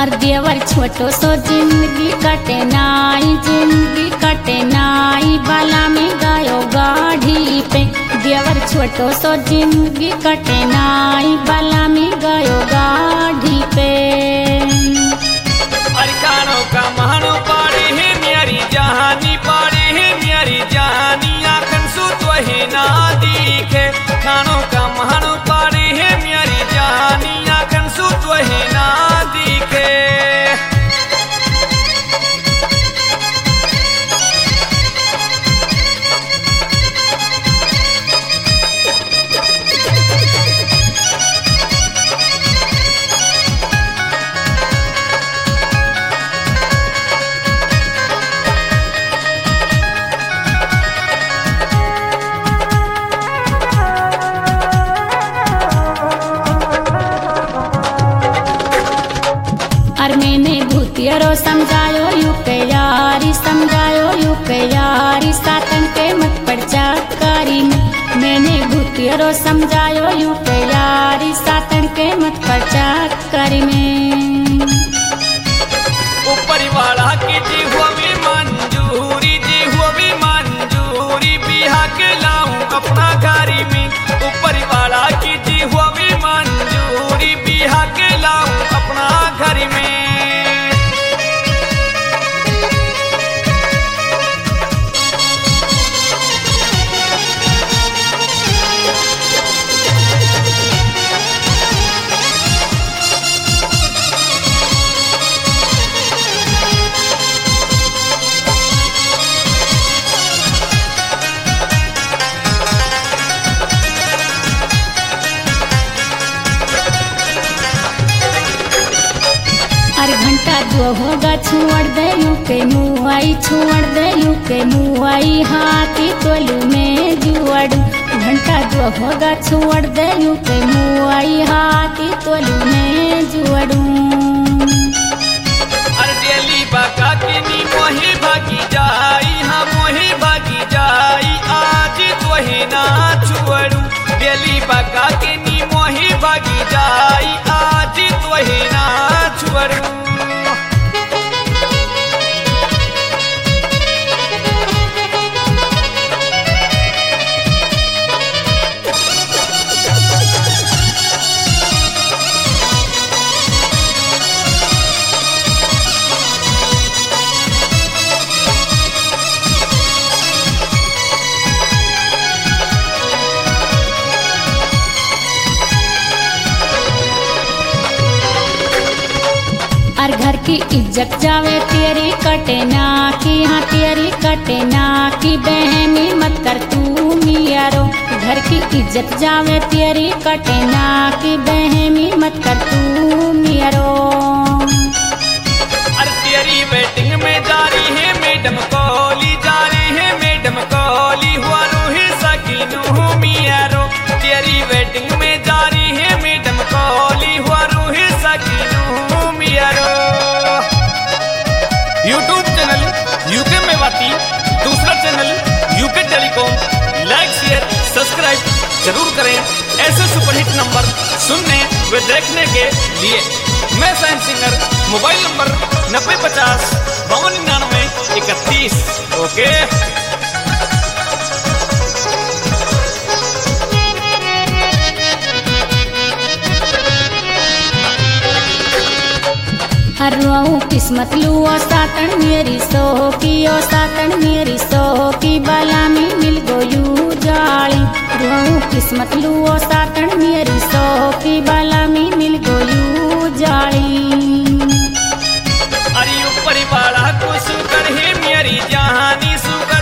और देवर छोटो सो जिंदगी कटे नाई बाला में गायो गाढ़ी पे। देवर छोटो सो जिंदगी कटे नाई बाला में गायो गाढ़ी पे। अरकानो का महानो पाड़े है मेरी जहानी पाड़े है मेरी जहानी आखन सु तो है ना दिखे। खानो का महानो पाड़े है मेरी जहानी आखन सु तो है ना दिखे। और मैंने भूतियरो समझायो यू के यारी सातन के मत पड़ चक्करी में। मैंने भूतियरो समझायो यू के यारी सातन के मत पड़ चक्करी में। ऊपर वाला की जी हुआ भी मंजूरी बिहा के लाऊं अपना घरी में। ऊपर वाला की जी हुआ भी मंजूरी बिहा के लाऊं अपना घरी में। घंटा जो होगा छोड़ दे यू के मुआई हाथी तोलू में जुआड़ू। घंटा जो होगा छोड़ दे यू के मुआई हाथी तोलू में जुआड़ू। अरे दिली बाका के नी मोही भागी जाई हाँ मोही भागी जाई आज तो है ना छुअड़ू। दिली बाका के नी मोही भागी जाई आज तो है ना छुअड़ू। और घर की इज्जत जावे तेरी कटे ना की हाँ तेरी कटे ना की बहनी मत कर तू मियारो। घर की इज्जत जावे तेरी कटे ना की बहनी मत कर तू मियारो। अरे तेरी वेटिंग में जारी है मैडम कॉली हुआ रूही सकीनू मियारो। तेरी वेटिंग में जारी है मैडम कॉली हुआ रूही सकीनू मियारो। यूट्यूब चैनल यूके में बाती, दूसरा channel UK telecom. Like share subscribe जरूर करें ऐसे सुपरहिट नंबर सुनने व देखने के लिए। मैं साइंस सिंगर, मोबाइल नंबर 9050529931। ओके। हर किस्मत लू ओ सातन मेरी सोकी बाला में मिल गोयू जाली। किस्मत लू ओ सातन मेरी सोकी बाला में मिल गोयू जाली। अरे ऊपर वाला को सुकर है मेरी जहानी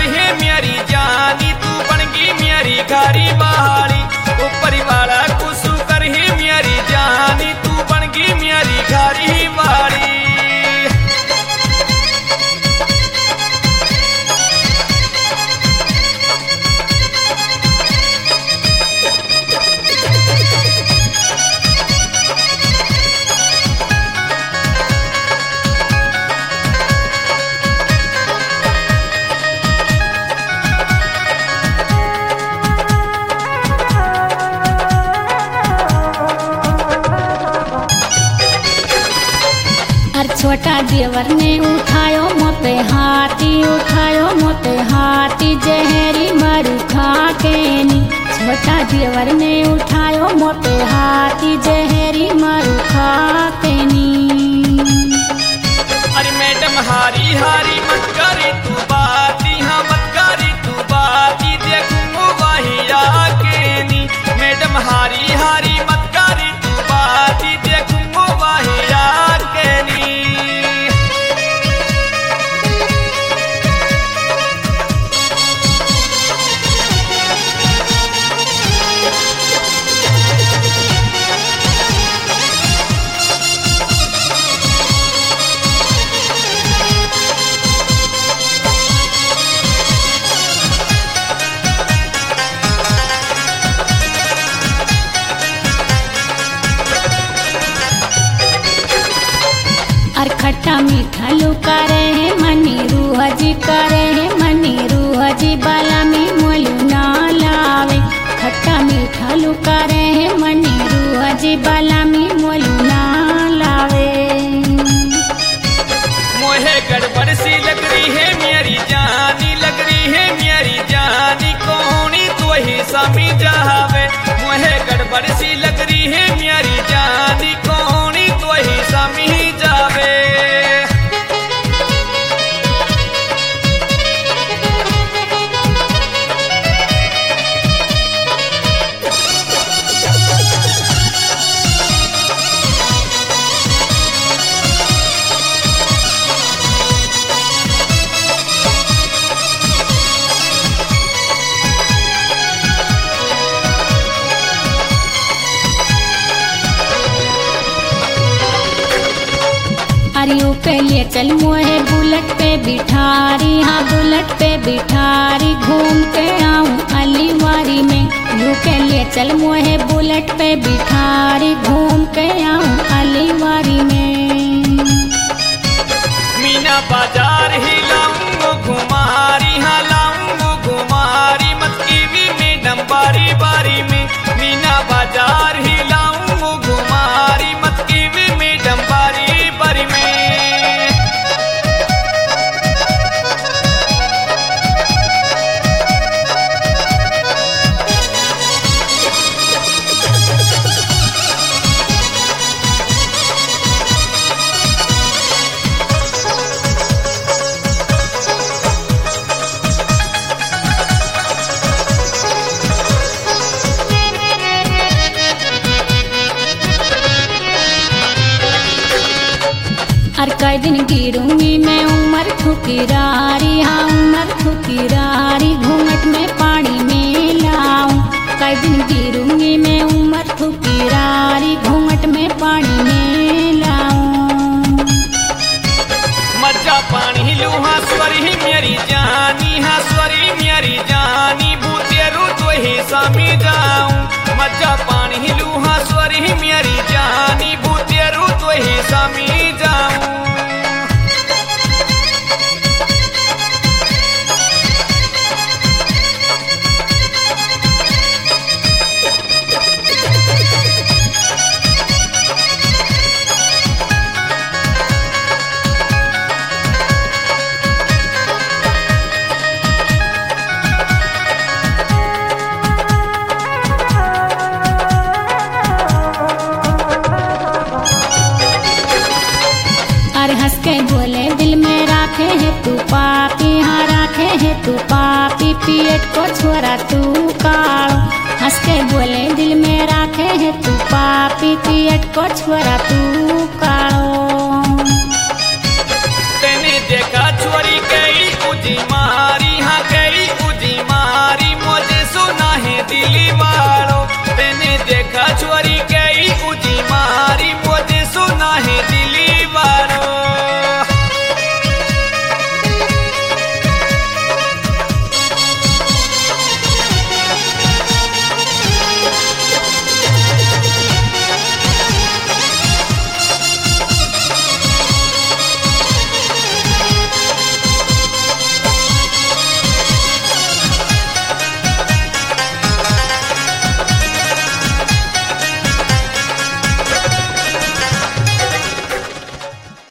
तू बन गई मेरी घरी बहारी। ऊपर वाला को सुकर है मेरी जहानी तू बन गई मेरी घरी बहारी। छोटा देवर ने उठायो मोते हाथी जहरी मरु खा के नी। छोटा देवर ने उठायो मोते हाथी जहरी मरु खा के नी। अरे मैडम हारी हारी मत करी तू बाती, हाँ मत करी तू बाती, देखूंगो वही आके नी। मैडम हारी हारी मत करी तू बाती, देखूंगो वही आके नी। और खट्टा मीठा लुका रहे मनी रूह जी करे है मनी रूह जी बाला में मोलू ना लावे। खट्टा मीठा लुका रहे मनी रूह जी बाला में मोलू ना लावे। मोहे गड़बड़ सी लग रही है मेरी जानी, लग रही है मेरी जानी, कौनी तो ही समझावे। मोहे गड़बड़ सी लग रही है मेरी जानी, कौनी तो ही समझावे। अरियो के लिए चल मोहे बुलेट पे बिठारी, हाँ बुलेट पे बिठारी, घूम के आऊं अलीवारी में। यू के लिए चल मोहे बुलेट पे बिठारी, घूम के आऊं अलीवारी में। मीना बाजार ही लाऊंगो घुमारी, हाँ लाऊंगो घुमारी, मत कीवी मैडम बारी बारी में। मीना बाजार ही लाऊंगो घुमारी, मत कीवी मैडम बारी बारी में। और कई दिन गिरूंगी मैं उमर ठुकरारी, हाँ उमर ठुकरारी, घूंघट में पानी में लाऊं। कई दिन गिरूंगी मैं उमर ठुकरारी, घूंघट में पानी में लाऊं। मज्जा पानी लू हाँ स्वरी मेरी जानी, हाँ स्वरी मेरी जानी, भूतेरू तो ही समझाऊं। मज्जा पानी लू हाँ स्वरी मेरी जानी, भूतेरू तो ही समझाऊं। और हंस के बोले दिल में राखे है तू पापी, हाँ राखे है तू पापी, पियट को छोरा तू कालो। हंस के बोले दिल में राखे है तू पापी, पियट को छोरा तू कालो।